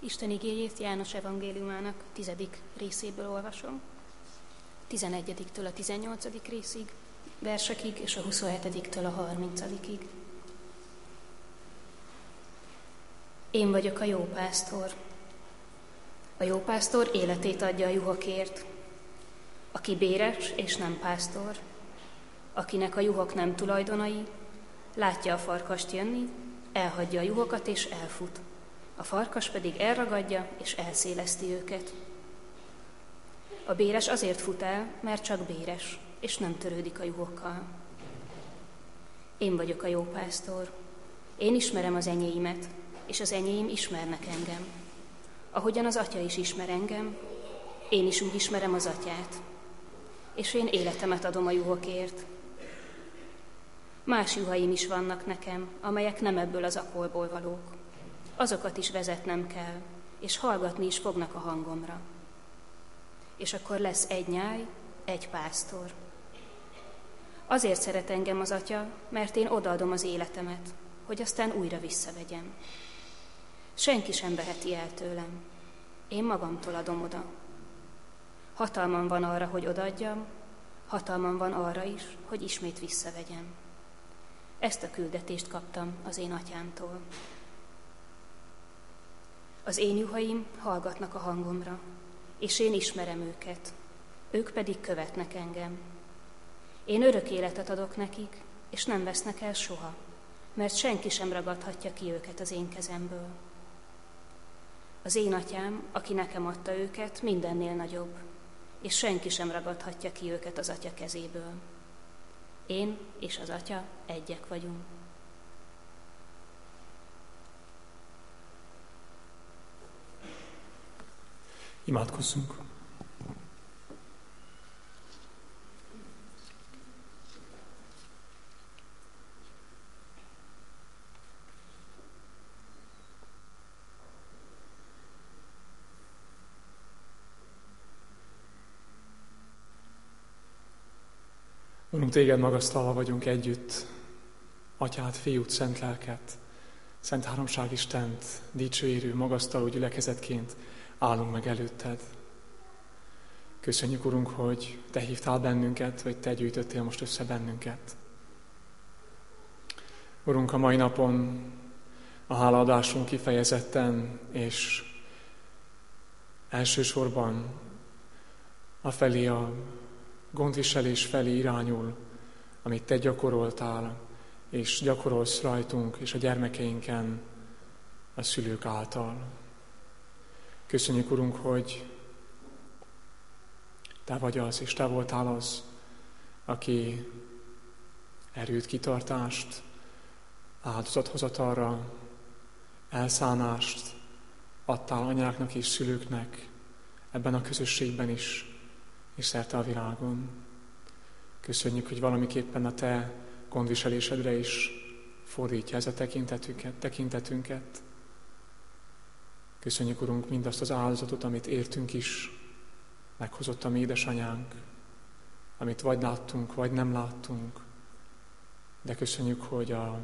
Isten igéjét János evangéliumának 10. részéből olvasom. 11-től a 18. részig, versekig és a 27-től a 30. Én vagyok a jó pásztor. A jó pásztor életét adja a juhokért. Aki béres és nem pásztor, akinek a juhok nem tulajdonai, látja a farkast jönni, elhagyja a juhokat és elfut. A farkas pedig elragadja és elszéleszti őket. A béres azért fut el, mert csak béres, és nem törődik a juhokkal. Én vagyok a jó pásztor. Én ismerem az enyéimet, és az enyéim ismernek engem. Ahogyan az Atya is ismer engem, én is úgy ismerem az Atyát. És én életemet adom a juhokért. Más juhaim is vannak nekem, amelyek nem ebből az akolból valók. Azokat is vezetnem kell, és hallgatni is fognak a hangomra. És akkor lesz egy nyáj, egy pásztor. Azért szeret engem az Atya, mert én odaadom az életemet, hogy aztán újra visszavegyem. Senki sem veheti el tőlem. Én magamtól adom oda. Hatalmam van arra, hogy odaadjam, hatalmam van arra is, hogy ismét visszavegyem. Ezt a küldetést kaptam az én Atyámtól. Az én juhaim hallgatnak a hangomra, és én ismerem őket, ők pedig követnek engem. Én örök életet adok nekik, és nem vesznek el soha, mert senki sem ragadhatja ki őket az én kezemből. Az én Atyám, aki nekem adta őket, mindennél nagyobb, és senki sem ragadhatja ki őket az Atya kezéből. Én és az Atya egyek vagyunk. Imádkozzunk! Urunk, téged magasztalva vagyunk együtt, Atyát, Fiút, Szent Lelket, Szent Háromság Istent, dicsőérő, magasztaló gyülekezetként állunk meg előtted. Köszönjük, Urunk, hogy Te hívtál bennünket, vagy Te gyűjtöttél most össze bennünket. Urunk, a mai napon a hálaadásunk kifejezetten és elsősorban afelé a gondviselés felé irányul, amit Te gyakoroltál, és gyakorolsz rajtunk és a gyermekeinken a szülők által. Köszönjük, Urunk, hogy Te vagy az, és Te voltál az, aki erőt, kitartást, áldozathozatalra, elszánást adtál anyáknak és szülőknek ebben a közösségben is, és szerte a világon. Köszönjük, hogy valamiképpen a Te gondviselésedre is fordítja ez a tekintetünket. Köszönjük, Urunk, mindazt az áldozatot, amit értünk is, meghozott a mi édesanyánk, amit vagy láttunk, vagy nem láttunk, de köszönjük, hogy a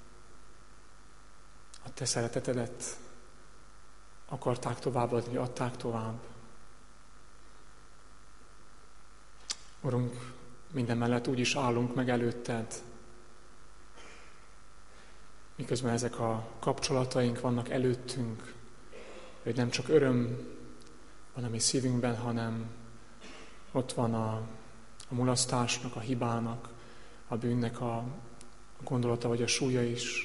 Te szeretetedet akarták továbbadni, adták tovább. Urunk, minden mellett úgy is állunk meg előtted, miközben ezek a kapcsolataink vannak előttünk, hogy nem csak öröm van a mi szívünkben, hanem ott van a mulasztásnak, a hibának, a bűnnek a gondolata vagy a súlya is.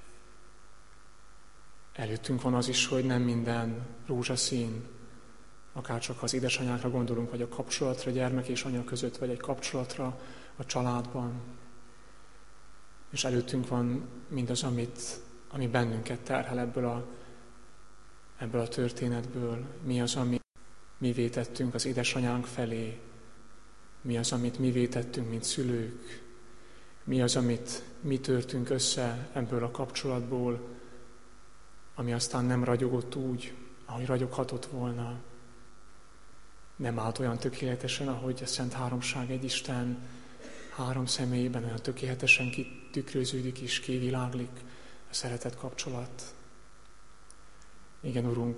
Előttünk van az is, hogy nem minden rózsaszín, akárcsak az édesanyákra gondolunk, vagy a kapcsolatra gyermek és anya között, vagy egy kapcsolatra a családban. És előttünk van mindaz, ami bennünket terhel ebből a történetből. Mi az, ami mivé tettünk az édesanyánk felé, mi az, amit mivé tettünk, mint szülők, mi az, amit mi törtünk össze ebből a kapcsolatból, ami aztán nem ragyogott úgy, ahogy ragyoghatott volna. Nem állt olyan tökéletesen, ahogy a Szent Háromság egy Isten három személyében olyan tökéletesen kitükröződik és kiviláglik a szeretet kapcsolat. Igen, Urunk,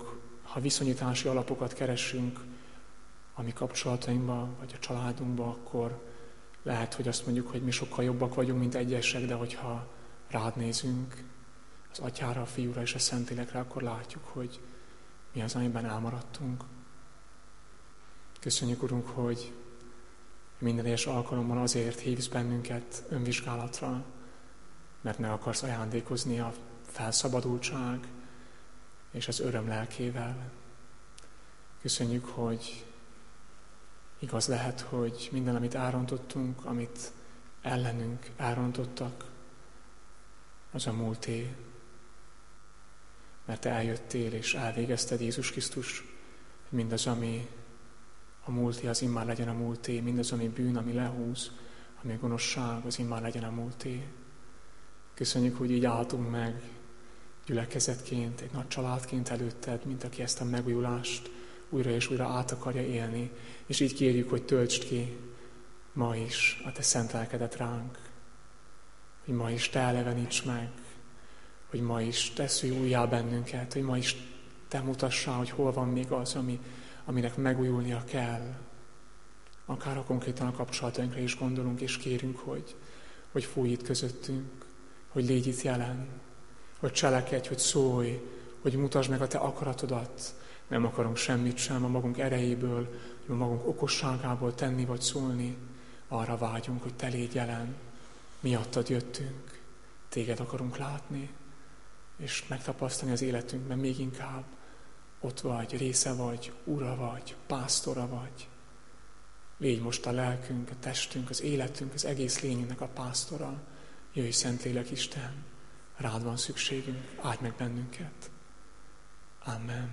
ha viszonyítási alapokat keresünk a mi kapcsolatainkba, vagy a családunkba, akkor lehet, hogy azt mondjuk, hogy mi sokkal jobbak vagyunk, mint egyesek, de hogyha rád nézünk, az Atyára, a Fiúra és a Szentlélekre, akkor látjuk, hogy mi az, amiben elmaradtunk. Köszönjük, Urunk, hogy minden egyes alkalommal azért hívsz bennünket önvizsgálatra, mert meg akarsz ajándékozni a felszabadultság és az öröm lelkével. Köszönjük, hogy igaz lehet, hogy minden, amit elrontottunk, amit ellenünk elrontottak, az a múlté. Mert te eljöttél és elvégezted, Jézus Krisztus, hogy mindaz, ami a múlté, az immár legyen a múlté, mindaz, ami bűn, ami lehúz, ami gonoszság, az immár legyen a múlté. Köszönjük, hogy így álltunk meg gyülekezetként, egy nagy családként előtted, mint aki ezt a megújulást újra és újra át akarja élni, és így kérjük, hogy töltsd ki ma is a te szent lelkedet ránk, hogy ma is te eleveníts meg, hogy ma is te szülj újjá bennünket, hogy ma is te mutassál, hogy hol van még az, aminek megújulnia kell. Akár a konkrétan a kapcsolatainkra is gondolunk, és kérünk, hogy fújj itt közöttünk, hogy légy itt jelen, hogy cselekedj, hogy szólj, hogy mutasd meg a te akaratodat. Nem akarunk semmit sem a magunk erejéből, a magunk okosságából tenni vagy szólni. Arra vágyunk, hogy te légy jelen. Miattad jöttünk, téged akarunk látni, és megtapasztalni az életünkben még inkább. Ott vagy, része vagy, ura vagy, pásztora vagy. Légy most a lelkünk, a testünk, az életünk, az egész lényünknek a pásztora. Jöjj, Szentlélek Isten, rád van szükségünk, áldj meg bennünket. Amen.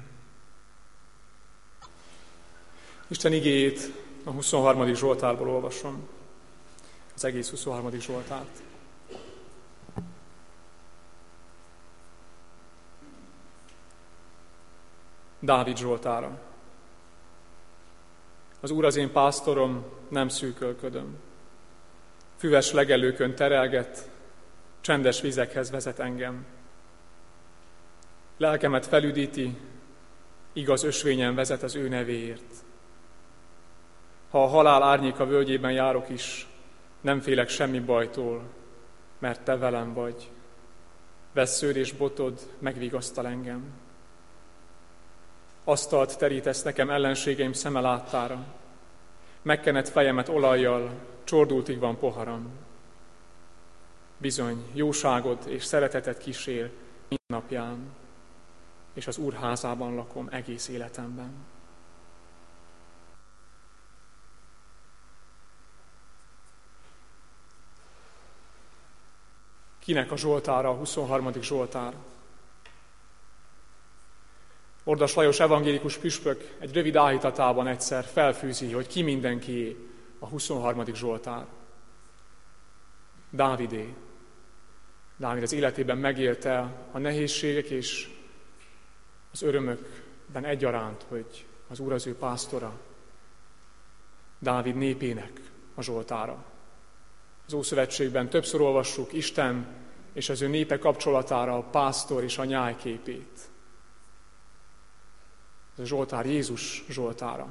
Isten igéjét a 23. Zsoltárból olvasom, az egész 23. Zsoltárt. Dávid zsoltára. Az Úr az én pásztorom, nem szűkölködöm. Füves legelőkön terelget, csendes vizekhez vezet engem. Lelkemet felüdíti, igaz ösvényen vezet az ő nevéért. Ha a halál árnyéka völgyében járok is, nem félek semmi bajtól, mert te velem vagy. Vessződ és botod megvigasztal engem. Asztalt terítesz nekem ellenségeim szeme láttára. Megkened fejemet olajjal, csordultig van poharam. Bizony, jóságod és szereteted kísér minden napján, és az Úr házában lakom egész életemben. Kinek a zsoltára, a 23. zsoltár? Ordas Lajos evangélikus püspök egy rövid áhítatában egyszer felfűzi, hogy ki mindenkié a 23. zsoltár. Dávidé. Dávid az életében megélte a nehézségek és az örömökben egyaránt, hogy az Úr az ő pásztora. Dávid népének a zsoltára. Az Ószövetségben többször olvassuk Isten és az ő népe kapcsolatára a pásztor és a nyáj képét. Ez a zsoltár Jézus zsoltára.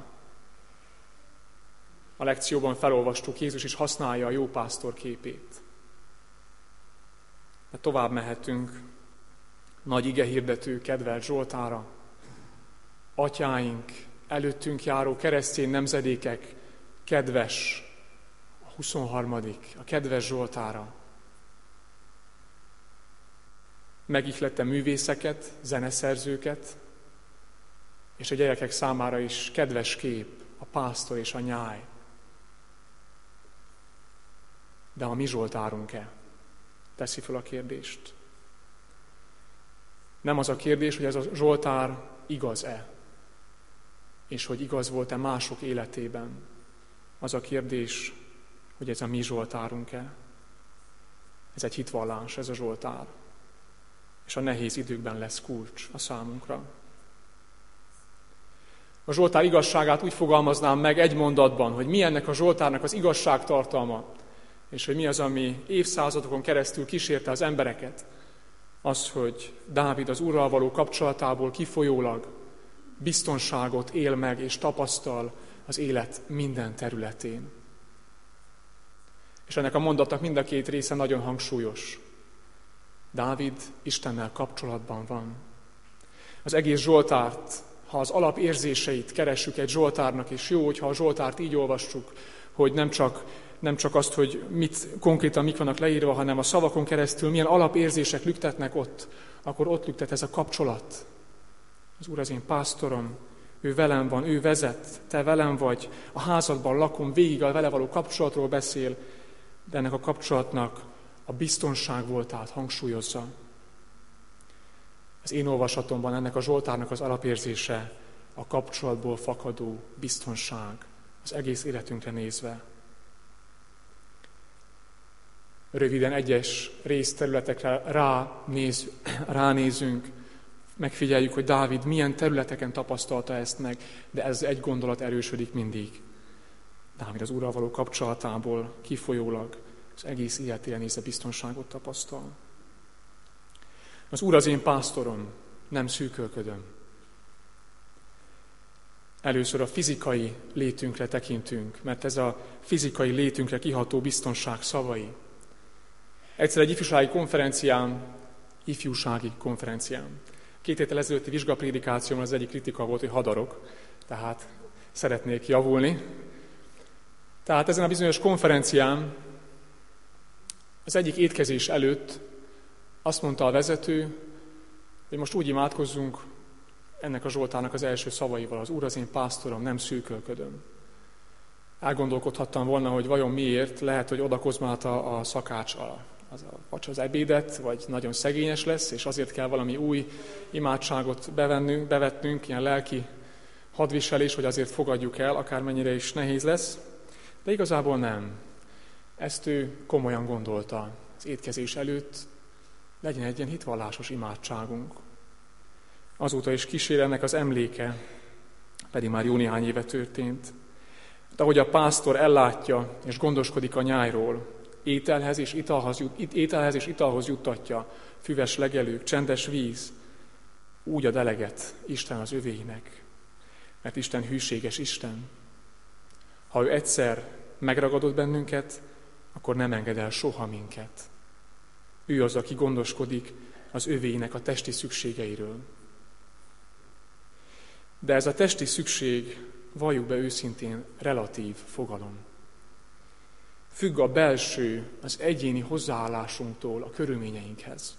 A lekcióban felolvastuk, Jézus is használja a jó pásztor képét. De tovább mehetünk nagy igehirdető, kedvelt zsoltára. Atyáink, előttünk járó keresztény nemzedékek, kedves, a 23. a kedves zsoltára. Megihlette művészeket, zeneszerzőket, és a gyerekek számára is kedves kép a pásztor és a nyáj. De a mi zsoltárunk-e? Teszi fel a kérdést. Nem az a kérdés, hogy ez a zsoltár igaz-e, és hogy igaz volt-e mások életében. Az a kérdés, hogy ez a mi zsoltárunk-e. Ez egy hitvallás, ez a zsoltár. És a nehéz időkben lesz kulcs a számunkra. A zsoltár igazságát úgy fogalmaznám meg egy mondatban, hogy mi ennek a zsoltárnak az igazságtartalma, és hogy mi az, ami évszázadokon keresztül kísérte az embereket. Az, hogy Dávid az Úrral való kapcsolatából kifolyólag biztonságot él meg és tapasztal az élet minden területén. És ennek a mondatnak mind a két része nagyon hangsúlyos. Dávid Istennel kapcsolatban van. Az egész Zsoltárt, ha az alapérzéseit keressük egy Zsoltárnak, és jó, hogyha a Zsoltárt így olvassuk, hogy nem csak azt, hogy konkrétan mik vannak leírva, hanem a szavakon keresztül milyen alapérzések lüktetnek ott, akkor ott lüktet ez a kapcsolat. Az Úr az én pásztorom, ő velem van, ő vezet, te velem vagy, a házadban lakom, végig a vele való kapcsolatról beszél, de ennek a kapcsolatnak a biztonság voltát hangsúlyozza. Az én olvasatomban ennek a Zsoltárnak az alapérzése a kapcsolatból fakadó biztonság, az egész életünkre nézve. Röviden egyes részterületekre ránézünk, megfigyeljük, hogy Dávid milyen területeken tapasztalta ezt meg, de ez egy gondolat erősödik mindig. Dávid az Úrral való kapcsolatából kifolyólag az egész életére nézve biztonságot tapasztal. Az Úr az én pásztorom, nem szűkölködöm. Először a fizikai létünkre tekintünk, mert ez a fizikai létünkre kiható biztonság szavai. Egyszer egy ifjúsági konferencián. 2 héttel ezelőtti vizsgaprédikációmon az egyik kritika volt, hogy hadarok, tehát szeretnék javulni. Tehát ezen a bizonyos konferencián az egyik étkezés előtt azt mondta a vezető, hogy most úgy imádkozzunk ennek a Zsoltárnak az első szavaival, az Úr az én pásztorom, nem szűkölködöm. Elgondolkodhattam volna, hogy vajon miért, lehet, hogy oda kozmálta a szakács az ebédet, vagy nagyon szegényes lesz, és azért kell valami új imádságot bevetnünk, ilyen lelki hadviselés, hogy azért fogadjuk el, akármennyire is nehéz lesz. De igazából nem. Ezt ő komolyan gondolta. Az étkezés előtt legyen egy ilyen hitvallásos imádságunk. Azóta is kísér ennek az emléke, pedig már jó néhány éve történt. De ahogy a pásztor ellátja és gondoskodik a nyájról, ételhez és italhoz juttatja füves legelők, csendes víz, úgy ad eleget Isten az övéinek, mert Isten hűséges Isten. Ha ő egyszer megragadott bennünket, akkor nem enged el soha minket. Ő az, aki gondoskodik az övéinek a testi szükségeiről. De ez a testi szükség, valljuk be őszintén, relatív fogalom. Függ a belső, az egyéni hozzáállásunktól a körülményeinkhez.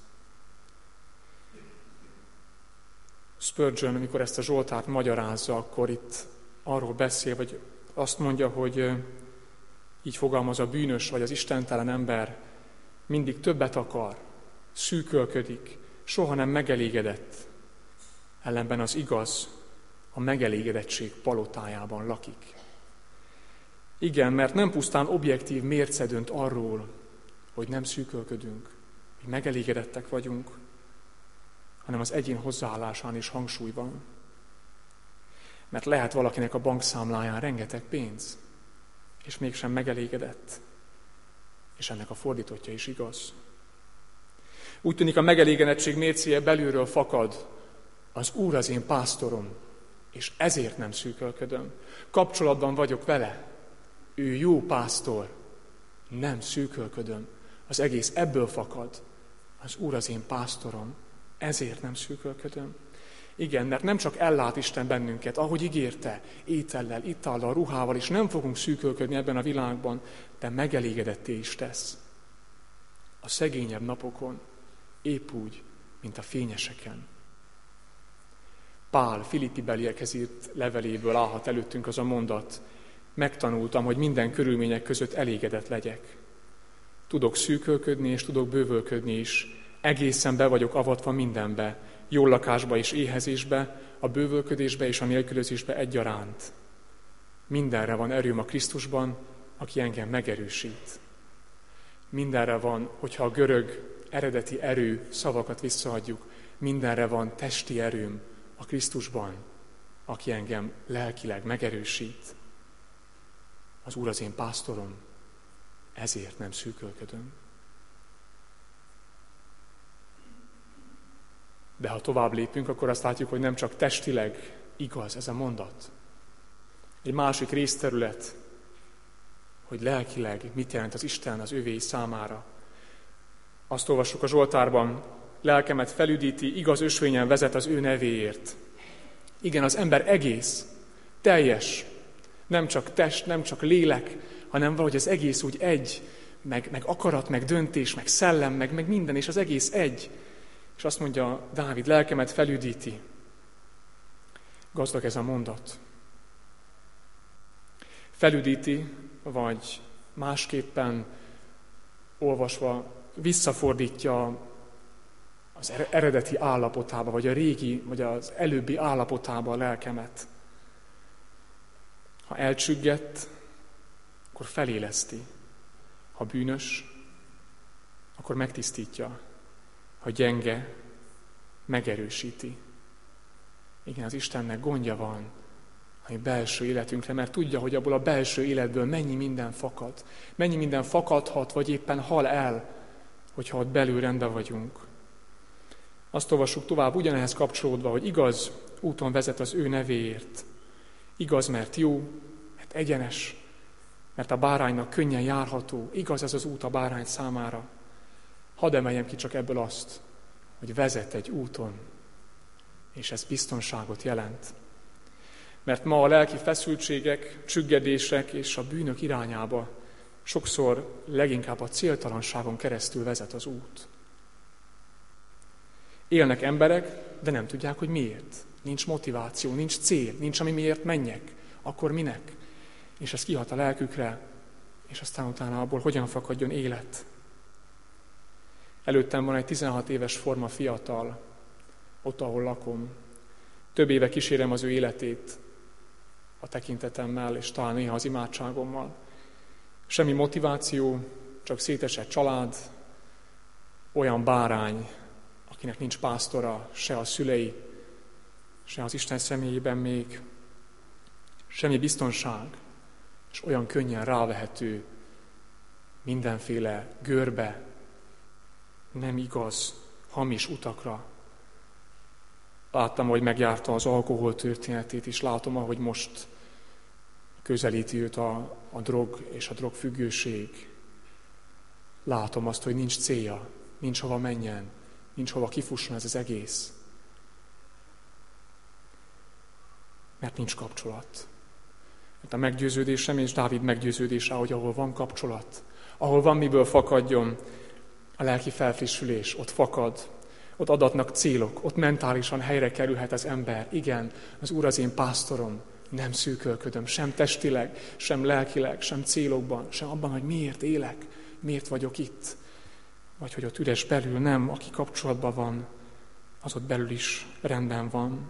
Spurgeon, amikor ezt a Zsoltárt magyarázza, akkor itt arról beszél, vagy azt mondja, hogy így fogalmaz, a bűnös vagy az istentelen ember mindig többet akar, szűkölködik, soha nem megelégedett. Ellenben az igaz a megelégedettség palotájában lakik. Igen, mert nem pusztán objektív mérce dönt arról, hogy nem szűkölködünk, hogy megelégedettek vagyunk, hanem az egyén hozzáállásán is hangsúly van. Mert lehet valakinek a bankszámláján rengeteg pénz, és mégsem megelégedett. És ennek a fordítottja is igaz. Úgy tűnik, a megelégedettség mércéje belülről fakad. Az Úr az én pásztorom, és ezért nem szűkölködöm. Kapcsolatban vagyok vele. Ő jó pásztor, nem szűkölködöm. Az egész ebből fakad. Az Úr az én pásztorom, ezért nem szűkölködöm. Igen, mert nem csak ellát Isten bennünket, ahogy ígérte, étellel, itallal, ruhával, és nem fogunk szűkölködni ebben a világban, de megelégedetté is tesz. A szegényebb napokon, épp úgy, mint a fényeseken. Pál Filippi beliekhez írt leveléből állhat előttünk az a mondat: megtanultam, hogy minden körülmények között elégedett legyek. Tudok szűkölködni, és tudok bővölködni is. Egészen be vagyok avatva mindenbe, jól lakásba és éhezésbe, a bővölködésbe és a nélkülözésbe egyaránt. Mindenre van erőm a Krisztusban, aki engem megerősít. Mindenre van, hogyha a görög eredeti erő szavakat visszaadjuk, mindenre van testi erőm a Krisztusban, aki engem lelkileg megerősít. Az Úr az én pásztorom, ezért nem szűkölködöm. De ha tovább lépünk, akkor azt látjuk, hogy nem csak testileg igaz ez a mondat. Egy másik részterület, hogy lelkileg mit jelent az Isten az övéi számára. Azt olvassuk a Zsoltárban, lelkemet felüdíti, igaz ösvényen vezet az ő nevéért. Igen, az ember egész, teljes, nem csak test, nem csak lélek, hanem valahogy az egész úgy egy, meg akarat, meg döntés, meg szellem, meg minden, és az egész egy. És azt mondja Dávid, lelkemet felüdíti. Gazdag ez a mondat. Felüdíti, vagy másképpen olvasva visszafordítja az eredeti állapotába, vagy a régi, vagy az előbbi állapotába a lelkemet. Ha elcsüggett, akkor feléleszti. Ha bűnös, akkor megtisztítja. Ha gyenge, megerősíti. Igen, az Istennek gondja van a mi belső életünkre, mert tudja, hogy abból a belső életből mennyi minden fakad. Mennyi minden fakadhat, vagy éppen hal el, hogyha ott belül rendben vagyunk. Azt olvassuk tovább, ugyanehhez kapcsolódva, hogy igaz úton vezet az ő nevéért. Igaz, mert jó, mert egyenes, mert a báránynak könnyen járható. Igaz ez az út a bárány számára. Hadd emeljem ki csak ebből azt, hogy vezet egy úton, és ez biztonságot jelent. Mert ma a lelki feszültségek, csüggedések és a bűnök irányába sokszor leginkább a céltalanságon keresztül vezet az út. Élnek emberek, de nem tudják, hogy miért. Nincs motiváció, nincs cél, nincs ami miért menjek. Akkor minek? És ez kihat a lelkükre, és aztán utána abból hogyan fakadjon élet. Előttem van egy 16 éves forma fiatal, ott, ahol lakom. Több éve kísérem az ő életét a tekintetemmel, és talán néha az imádságommal. Semmi motiváció, csak szétesett család, olyan bárány, akinek nincs pásztora, se a szülei, se az Isten személyében még, semmi biztonság, és olyan könnyen rávehető mindenféle görbe, nem igaz, hamis utakra. Láttam, hogy megjárta az alkohol történetét, és látom, ahogy most közelíti őt a drog és a drogfüggőség. Látom azt, hogy nincs célja, nincs hova menjen, nincs hova kifusson ez az egész. Mert nincs kapcsolat. Mert a meggyőződésem és Dávid meggyőződése, hogy ahol van kapcsolat, ahol van miből fakadjon a lelki felfrissülés, ott fakad, ott adatnak célok, ott mentálisan helyre kerülhet az ember. Igen, az Úr az én pásztorom, nem szűkölködöm, sem testileg, sem lelkileg, sem célokban, sem abban, hogy miért élek, miért vagyok itt, vagy hogy ott üres belül, nem, aki kapcsolatban van, az ott belül is rendben van.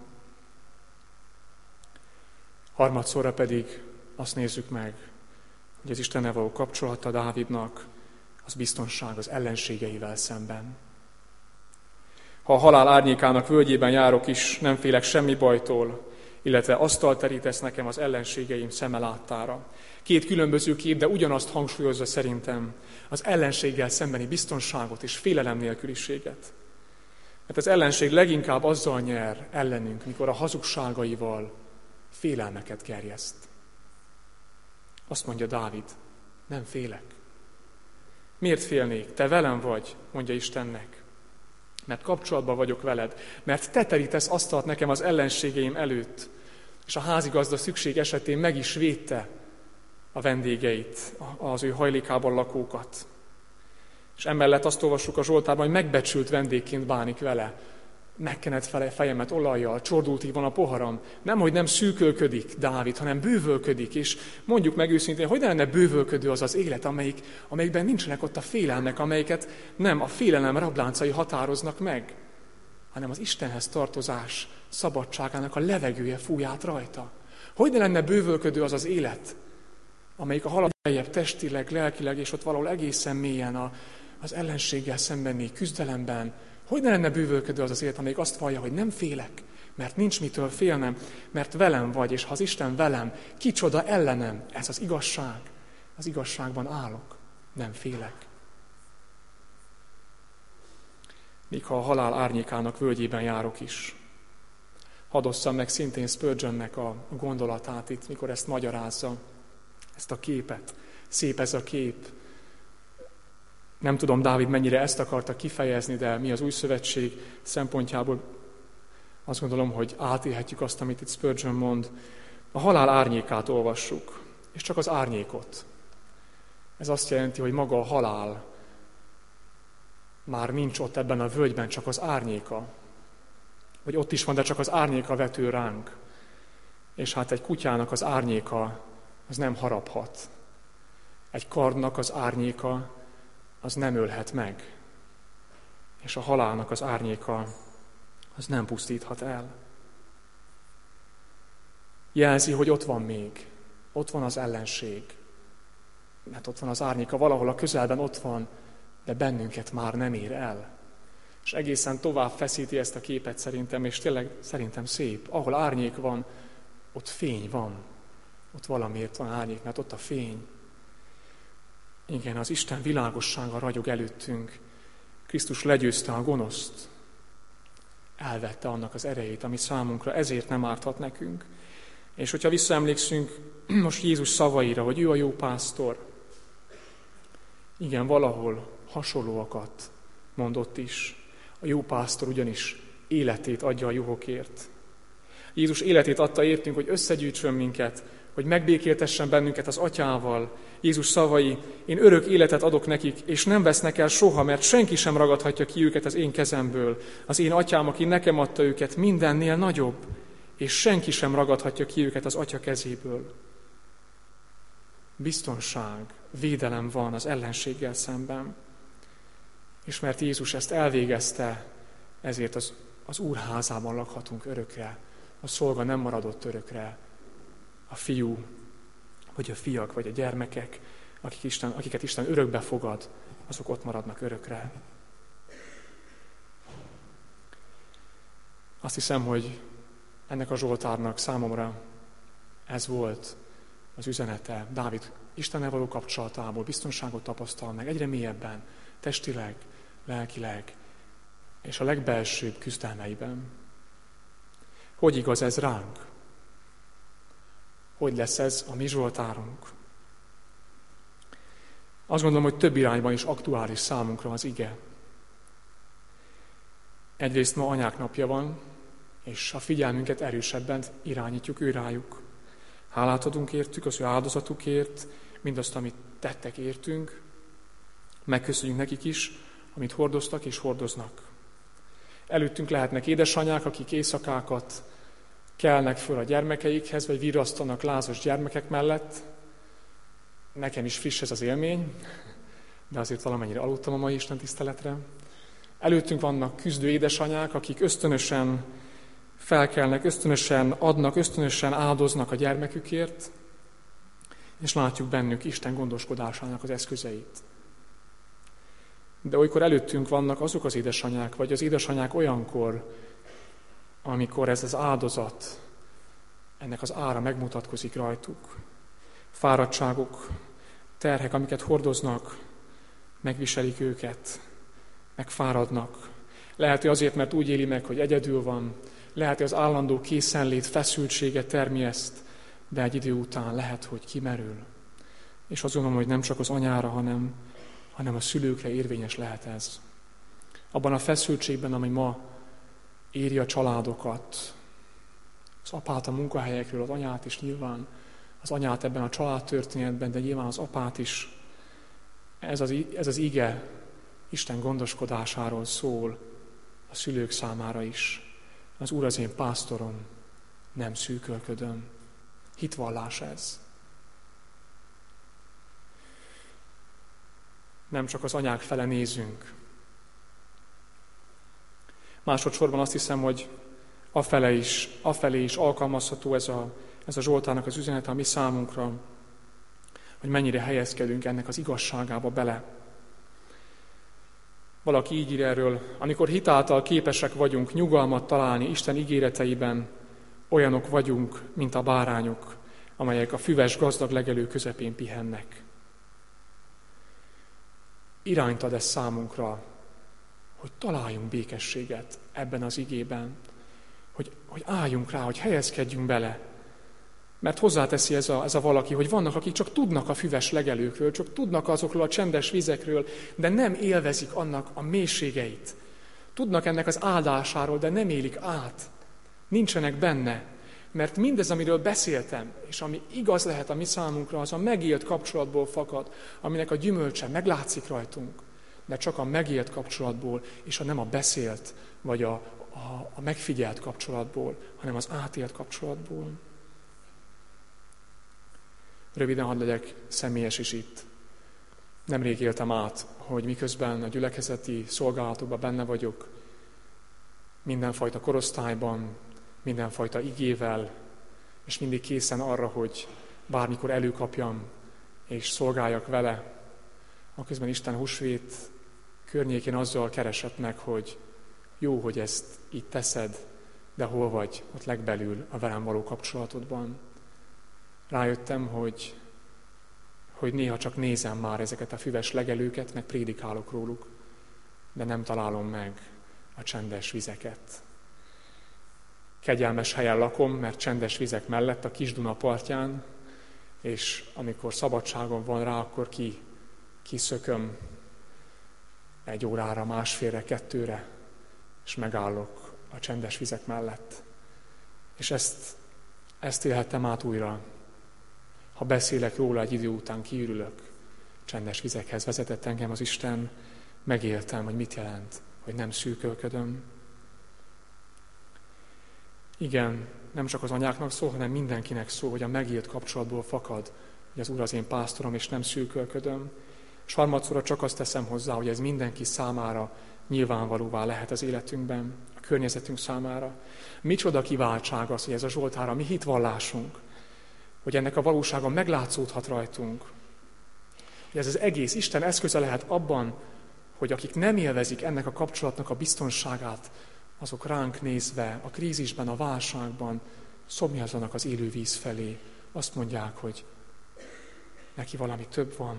Harmadszorra pedig azt nézzük meg, hogy az Istennel való kapcsolata Dávidnak az biztonság az ellenségeivel szemben. Ha a halál árnyékának völgyében járok is, nem félek semmi bajtól, illetve asztalt terítesz nekem az ellenségeim szeme láttára. Két különböző kép, de ugyanazt hangsúlyozza szerintem az ellenséggel szembeni biztonságot és félelem nélküliséget. Mert az ellenség leginkább azzal nyer ellenünk, mikor a hazugságaival félelmeket gerjeszt. Azt mondja Dávid, nem félek. Miért félnék? Te velem vagy, mondja Istennek. Mert kapcsolatban vagyok veled, mert te terítesz asztalt nekem az ellenségeim előtt, és a házigazda szükség esetén meg is védte a vendégeit, az ő hajlékában lakókat. És emellett azt olvassuk a Zsoltárban, hogy megbecsült vendégként bánik vele. Megkenett fejemet olajjal, csordult így van a poharam. Nemhogy nem szűkölködik Dávid, hanem bővölködik. És mondjuk meg őszintén, hogy ne lenne bővölködő az az élet, amelyikben nincsenek ott a félelmek, amelyiket nem a félelem rabláncai határoznak meg, hanem az Istenhez tartozás szabadságának a levegője fúj át rajta. Hogy ne lenne bővölködő az az élet, amelyik a halad beljebb testileg, lelkileg, és ott valahol egészen mélyen az ellenséggel szembeni küzdelemben. Hogy ne lenne bővölködő az az élet, amelyik azt vallja, hogy nem félek, mert nincs mitől félnem, mert velem vagy, és ha az Isten velem, kicsoda ellenem, ez az igazság. Az igazságban állok, nem félek. Míg ha a halál árnyékának völgyében járok is. Hadd osszam meg szintén Spurgeonnek a gondolatát itt, mikor ezt magyarázza, ezt a képet. Szép ez a kép. Nem tudom, Dávid mennyire ezt akarta kifejezni, de mi az Új Szövetség szempontjából azt gondolom, hogy átélhetjük azt, amit itt Spurgeon mond. A halál árnyékát olvassuk, és csak az árnyékot. Ez azt jelenti, hogy maga a halál már nincs ott ebben a völgyben, csak az árnyéka. Vagy ott is van, de csak az árnyéka vető ránk. És hát egy kutyának az árnyéka az nem haraphat. Egy kardnak az árnyéka az nem ölhet meg. És a halálnak az árnyéka az nem pusztíthat el. Jelzi, hogy ott van még. Ott van az ellenség. Mert ott van az árnyéka, valahol a közelben ott van, de bennünket már nem ér el. És egészen tovább feszíti ezt a képet szerintem, és tényleg szerintem szép. Ahol árnyék van, ott fény van. Ott valamiért van árnyék, mert ott a fény. Igen, az Isten világossága ragyog előttünk. Krisztus legyőzte a gonoszt. Elvette annak az erejét, ami számunkra ezért nem árthat nekünk. És hogyha visszaemlékszünk most Jézus szavaira, hogy ő a jó pásztor, igen, valahol hasonlóakat mondott is. A jó pásztor ugyanis életét adja a juhokért. Jézus életét adta értünk, hogy összegyűjtsön minket, hogy megbékéltessen bennünket az Atyával. Jézus szavai, én örök életet adok nekik, és nem vesznek el soha, mert senki sem ragadhatja ki őket az én kezemből. Az én Atyám, aki nekem adta őket, mindennél nagyobb, és senki sem ragadhatja ki őket az Atya kezéből. Biztonság, védelem van az ellenséggel szemben. És mert Jézus ezt elvégezte, ezért az Úr házában lakhatunk örökre. A szolga nem maradott örökre. A fiú, vagy a fiak, vagy a gyermekek, akiket Isten örökbe fogad, azok ott maradnak örökre. Azt hiszem, hogy ennek a Zsoltárnak számomra ez volt az üzenete. Dávid Istennel való kapcsolatából biztonságot tapasztal meg egyre mélyebben, testileg, lelkileg, és a legbelsőbb küzdelmeiben. Hogy igaz ez ránk? Hogy lesz ez a mi Zsoltárunk? Azt gondolom, hogy több irányban is aktuális számunkra az ige. Egyrészt ma anyák napja van, és a figyelmünket erősebben irányítjuk őrájuk. Hálát adunk értük, az ő áldozatukért, mindazt, amit tettek értünk. Megköszönjük nekik is, amit hordoztak és hordoznak. Előttünk lehetnek édesanyák, akik éjszakákat kelnek föl a gyermekeikhez, vagy virrasztanak lázas gyermekek mellett. Nekem is friss ez az élmény, de azért valamennyire aludtam a mai istentiszteletre. Előttünk vannak küzdő édesanyák, akik ösztönösen felkelnek, ösztönösen adnak, ösztönösen áldoznak a gyermekükért, és látjuk bennük Isten gondoskodásának az eszközeit. De olykor előttünk vannak azok az édesanyák, vagy az édesanyák olyankor, amikor ez az áldozat, ennek az ára megmutatkozik rajtuk. Fáradtságok, terhek, amiket hordoznak, megviselik őket, megfáradnak. Lehet, hogy azért, mert úgy éli meg, hogy egyedül van, lehet, hogy az állandó készenlét feszültsége termi ezt, de egy idő után lehet, hogy kimerül. És azt gondolom, hogy nem csak az anyára, hanem a szülőkre érvényes lehet ez. Abban a feszültségben, ami ma éri a családokat, az apát a munkahelyekről, az anyát is nyilván, az anyát ebben a családtörténetben, de nyilván az apát is. Ez az ige Isten gondoskodásáról szól a szülők számára is. Az Úr az én pásztorom, nem szűkölködöm. Hitvallás ez. Nem csak az anyák fele nézünk. Másodszorban azt hiszem, hogy afelé is alkalmazható ez a Zsoltárnak az üzenete a mi számunkra, hogy mennyire helyezkedünk ennek az igazságába bele. Valaki így ír erről, amikor hitáltal képesek vagyunk nyugalmat találni Isten ígéreteiben, olyanok vagyunk, mint a bárányok, amelyek a füves gazdag legelő közepén pihennek. Irányt ad ez számunkra, hogy találjunk békességet ebben az igében, hogy álljunk rá, hogy helyezkedjünk bele. Mert hozzáteszi ez a valaki, hogy vannak, akik csak tudnak a füves legelőkről, csak tudnak azokról a csendes vizekről, de nem élvezik annak a mélységeit. Tudnak ennek az áldásáról, de nem élik át. Nincsenek benne. Mert mindez, amiről beszéltem, és ami igaz lehet a mi számunkra, az a megélt kapcsolatból fakad, aminek a gyümölcse meglátszik rajtunk, de csak a megélt kapcsolatból, és nem a beszélt, vagy a megfigyelt kapcsolatból, hanem az átélt kapcsolatból. Röviden hadd legyek személyes is itt. Nemrég éltem át, hogy miközben a gyülekezeti szolgálatokban benne vagyok, mindenfajta korosztályban, mindenfajta igével, és mindig készen arra, hogy bármikor előkapjam, és szolgáljak vele. Aközben Isten húsvét környékén azzal keresett meg, hogy jó, hogy ezt így teszed, de hol vagy ott legbelül a velem való kapcsolatodban. Rájöttem, hogy néha csak nézem már ezeket a füves legelőket, meg prédikálok róluk, de nem találom meg a csendes vizeket. Kegyelmes helyen lakom, mert csendes vizek mellett a Kis Duna partján, és amikor szabadságom van rá, akkor kiszököm 1 órára, másfélre, 2-re, és megállok a csendes vizek mellett. És ezt élhettem át újra. Ha beszélek róla, egy idő után kiürülök. Csendes vizekhez vezetett engem az Isten, megéltem, hogy mit jelent, hogy nem szűkölködöm. Igen, nem csak az anyáknak szól, hanem mindenkinek szól, hogy a megélt kapcsolatból fakad, hogy az Úr az én pásztorom, és nem szűkölködöm. És harmadszorra csak azt teszem hozzá, hogy ez mindenki számára nyilvánvalóvá lehet az életünkben, a környezetünk számára. Micsoda kiváltság az, hogy ez a Zsoltár a mi hitvallásunk, hogy ennek a valósága meglátszódhat rajtunk. Hogy ez az egész Isten eszköze lehet abban, hogy akik nem élvezik ennek a kapcsolatnak a biztonságát, azok ránk nézve, a krízisben, a válságban szomjazanak az élő víz felé. Azt mondják, hogy neki valami több van.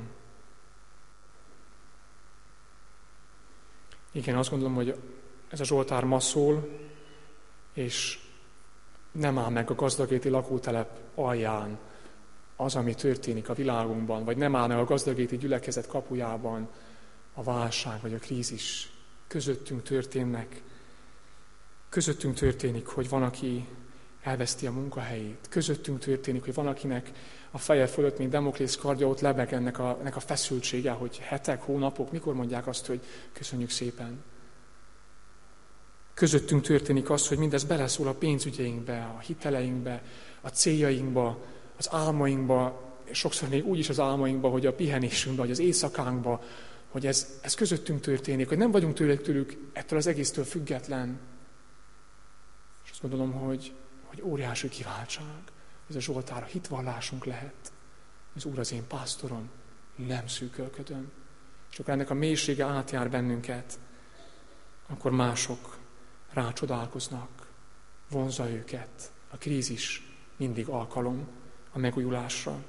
Igen, azt gondolom, hogy ez a Zsoltár ma szól, és nem áll meg a gazdagéti lakótelep alján az, ami történik a világunkban, vagy nem áll meg a gazdagéti gyülekezet kapujában a válság vagy a krízis. Közöttünk történnek. Közöttünk történik, hogy van, aki elveszti a munkahelyét. Közöttünk történik, hogy van, akinek a feje fölött, mint Damoklész kardja, ott lebeg ennek a feszültsége, hogy hetek, hónapok, mikor mondják azt, hogy köszönjük szépen. Közöttünk történik az, hogy mindez beleszól a pénzügyeinkbe, a hiteleinkbe, a céljainkba, az álmainkba, és sokszor még úgy is az álmainkba, hogy a pihenésünkbe, vagy az éjszakánkba, hogy ez közöttünk történik, hogy nem vagyunk tőlük ettől az egésztől független. És azt gondolom, hogy óriási kiváltság. Ez a Zsoltár a hitvallásunk lehet. Az Úr az én pásztorom, nem szűkölködöm. És akkor ennek a mélysége átjár bennünket, akkor mások rácsodálkoznak, vonzza őket. A krízis mindig alkalom a megújulásra.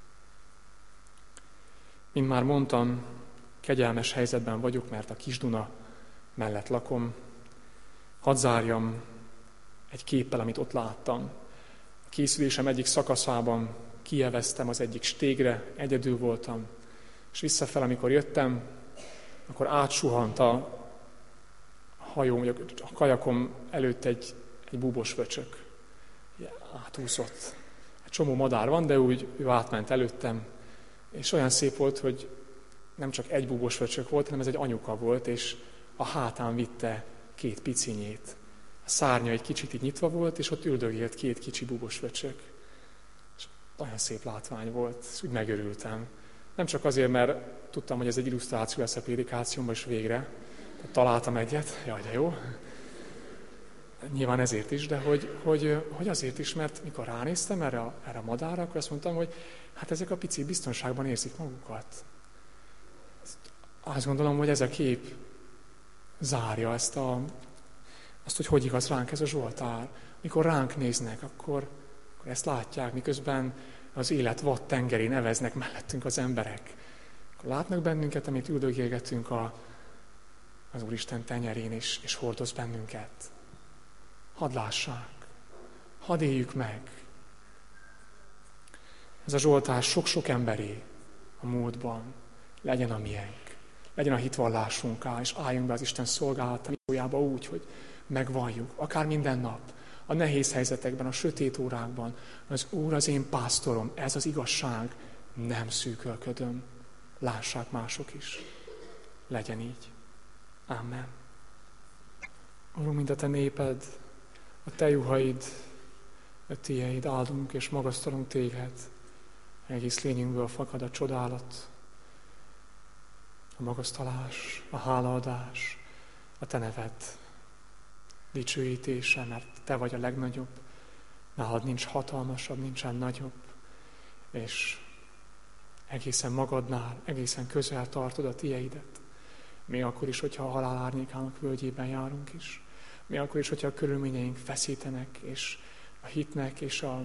Mint már mondtam, kegyelmes helyzetben vagyok, mert a Kis Duna mellett lakom. Hadd zárjam egy képpel, amit ott láttam. A készülésem egyik szakaszában kielveztem az egyik stégre, egyedül voltam, és visszafel, amikor jöttem, akkor átsuhant a hajóm, vagy a kajakom előtt egy búbos vöcsök. Átúszott. Egy csomó madár van, de ő átment előttem, és olyan szép volt, hogy nem csak egy búbos vöcsök volt, hanem ez egy anyuka volt, és a hátán vitte 2 picinyét. A szárnya egy kicsit így nyitva volt, és ott üldögélt 2 kicsi búbos vöcsök. És olyan szép látvány volt, és úgy megörültem. Nem csak azért, mert tudtam, hogy ez egy illusztráció lesz a prédikációmban, és végre találtam egyet, jaj, de jó. Nyilván ezért is, de hogy azért is, mert mikor ránéztem erre a madárra, akkor azt mondtam, hogy hát ezek a pici biztonságban érzik magukat. Azt gondolom, hogy ez a kép zárja azt, hogy igaz ránk ez a Zsoltár. Mikor ránk néznek, akkor ezt látják, miközben az élet vad tengerén eveznek mellettünk az emberek. Akkor látnak bennünket, amit üldögélgetünk az Úristen tenyerén, és hordoz bennünket. Hadd lássák, hadd éljük meg. Ez a zsoltár sok-sok emberé a múltban legyen a miénk. Legyen a hitvallásunká, és álljunk be az Isten szolgálatába úgy, hogy megvalljuk, akár minden nap, a nehéz helyzetekben, a sötét órákban, az Úr az én pásztorom, ez az igazság, nem szűkölködöm. Lássák mások is. Legyen így. Amen. Urunk, mint a te néped, a te juhaid, a tieid, áldunk és magasztalunk téged. Egész lényünkből fakad a csodálat, a magasztalás, a hálaadás, a te neved dicsőítése, mert te vagy a legnagyobb, nálad nincs hatalmasabb, nincsen nagyobb, és egészen magadnál, egészen közel tartod a tieidet. Még akkor is, hogyha a halál árnyékának völgyében járunk is. Még akkor is, hogyha a körülményeink feszítenek, és a hitnek és a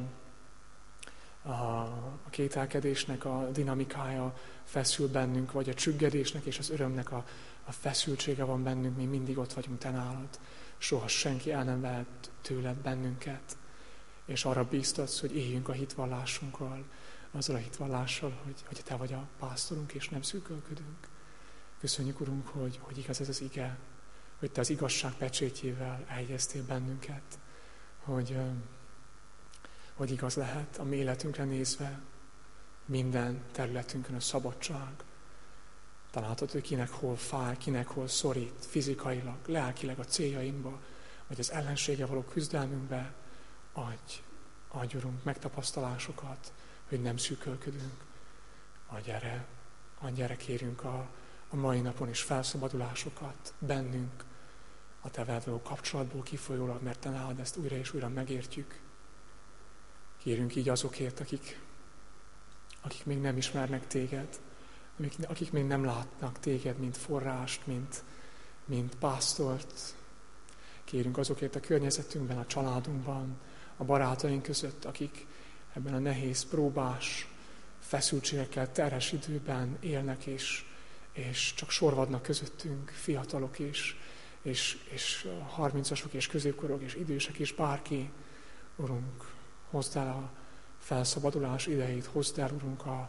kételkedésnek a dinamikája feszül bennünk, vagy a csüggedésnek és az örömnek a feszültsége van bennünk, mi mindig ott vagyunk te nálad. Soha senki el nem vehet tőled bennünket, és arra bíztatsz, hogy éljünk a hitvallásunkkal, azzal a hitvallással, hogy te vagy a pásztorunk, és nem szűkölködünk. Köszönjük, Urunk, hogy igaz ez az ige, hogy te az igazság pecsétjével eljegyeztél bennünket, hogy igaz lehet a mi életünkre nézve minden területünkön a szabadság. Te látod, hogy kinek hol fáj, kinek hol szorít, fizikailag, lelkileg a céljainkba, vagy az ellensége való küzdelmünkbe. Adj, Urunk, megtapasztalásokat, hogy nem szűkölködünk. Adj erre kérjünk a mai napon is felszabadulásokat bennünk, a te veled való kapcsolatból kifolyólag, mert te nálad ezt újra és újra megértjük. Kérünk így azokért, akik még nem ismernek téged, akik még nem látnak téged, mint forrást, mint pásztort. Kérünk azokért a környezetünkben, a családunkban, a barátaink között, akik ebben a nehéz, próbás, feszültségekkel terhes időben élnek, és csak sorvadnak közöttünk, fiatalok és 30-asok és középkorok és idősek és bárki. Urunk, hozd el a felszabadulás idejét, hozd el, Urunk, a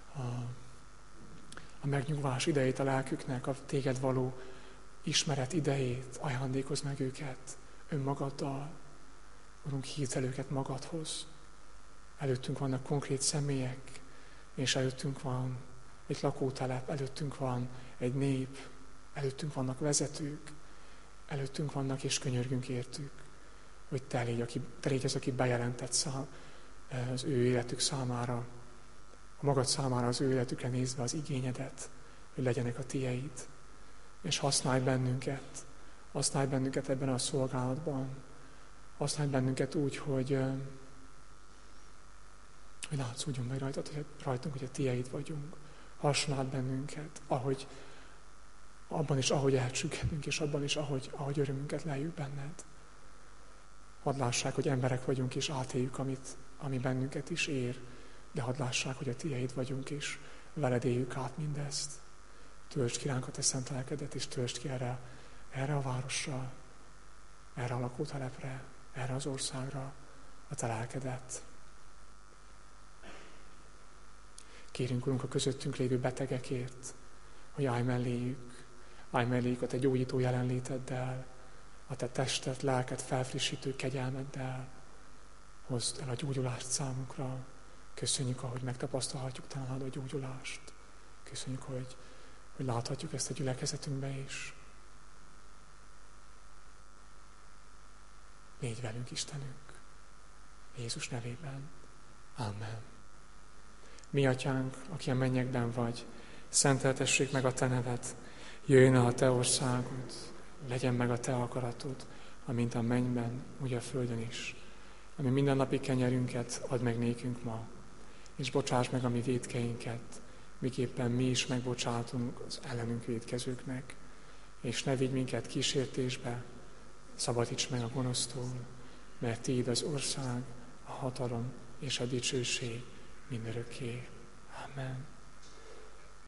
megnyugvás idejét a lelküknek, a téged való ismeret idejét, ajándékozz meg őket önmagaddal. Urunk, hívd el őket magadhoz. Előttünk vannak konkrét személyek, és előttünk van egy lakótelep, előttünk van egy nép, előttünk vannak vezetők, előttünk vannak és könyörgünk értük, hogy te légy az, aki bejelentett az ő életük számára, a magad számára az ő életükre nézve az igényedet, hogy legyenek a tieid. És használj bennünket ebben a szolgálatban, használj bennünket úgy, hogy látszódjon meg rajtunk, hogy a tieid vagyunk. Hasson át bennünket, abban is, ahogy elcsüggedünk, és abban is, ahogy örömünket leljük benned. Hadd lássák, hogy emberek vagyunk, és átéljük, ami bennünket is ér, de hadd lássák, hogy a tieid vagyunk, és veled éljük át mindezt. Töltsd ki ránk a te szent lelkedet, és töltsd ki erre a városra, erre a lakótelepre, erre az országra a te lelkedet. Kérünk, Urunk, a közöttünk lévő betegekért, hogy állj melléjük a te gyógyító jelenléteddel, a te testet, lelket felfrissítő kegyelmeddel. Hozd el a gyógyulást számunkra. Köszönjük, ahogy megtapasztalhatjuk te nálad a gyógyulást. Köszönjük, hogy láthatjuk ezt a gyülekezetünkbe is. Légy velünk, Istenünk. Jézus nevében. Amen. Mi, Atyánk, aki a mennyekben vagy, szenteltessék meg a te neved, jöjjön el a te országod, legyen meg a te akaratod, amint a mennyben, úgy a földön is. Ami mindennapi kenyerünket add meg nékünk ma, és bocsáss meg a mi vétkeinket, miképpen mi is megbocsátunk az ellenünk vétkezőknek. És ne vigy minket kísértésbe, szabadíts meg a gonosztól, mert tiéd az ország, a hatalom és a dicsőség mindörökké. Amen.